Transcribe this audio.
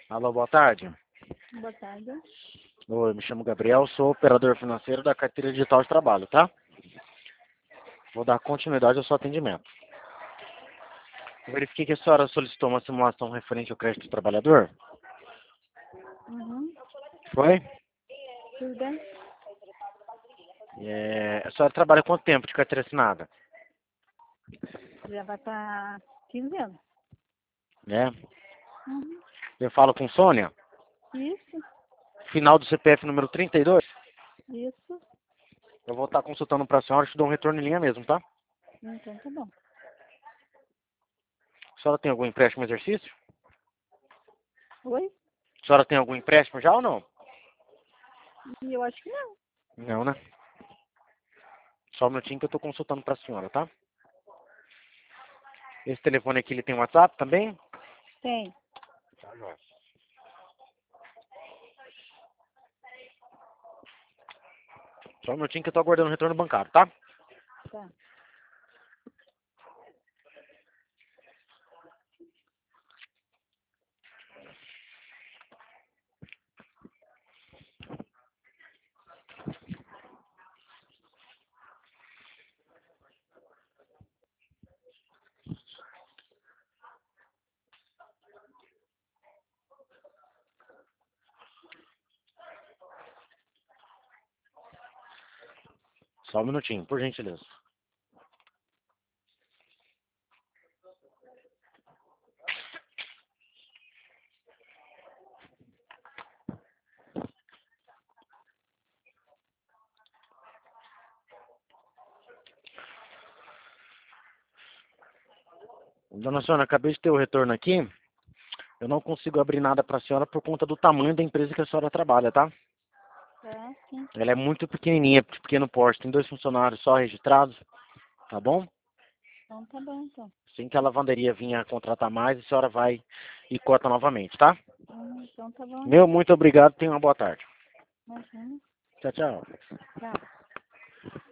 Alô, boa tarde. Boa tarde. Oi, me chamo Gabriel, sou operador financeiro da carteira digital de trabalho, tá? Vou dar continuidade ao seu atendimento. Eu verifiquei que a senhora solicitou uma simulação referente ao crédito do trabalhador. Uhum. Foi? Tudo bem? A senhora trabalha há quanto tempo de carteira assinada? Já vai para 15 anos. Né? Uhum. Eu falo com Sônia. Isso, Final do CPF número 32. isso. Eu vou estar consultando para a senhora e te dou um retorno em linha mesmo, tá? Então tá bom. A senhora tem algum empréstimo em exercício? Oi? A senhora tem algum empréstimo já ou não? E eu acho que não. Não, né? Só um minutinho que eu estou consultando para a senhora, tá? Esse telefone aqui, ele tem WhatsApp também? Tem. Tá, joia. Só um minutinho que eu tô aguardando o retorno bancário, tá? Tá. Só um minutinho, por gentileza. Dona Sônia, acabei de ter o retorno aqui. Eu não consigo abrir nada para a senhora por conta do tamanho da empresa que a senhora trabalha, tá? Tá, sim. Ela é muito pequenininha, de pequeno porte. Tem 2 funcionários só registrados, tá bom? Então tá bom, então. Assim que a lavanderia vinha contratar mais, a senhora vai e cota novamente, tá? Então tá bom, Meu, então. muito obrigado. Tenha uma boa tarde. Imagina. Tchau, tchau. Tchau.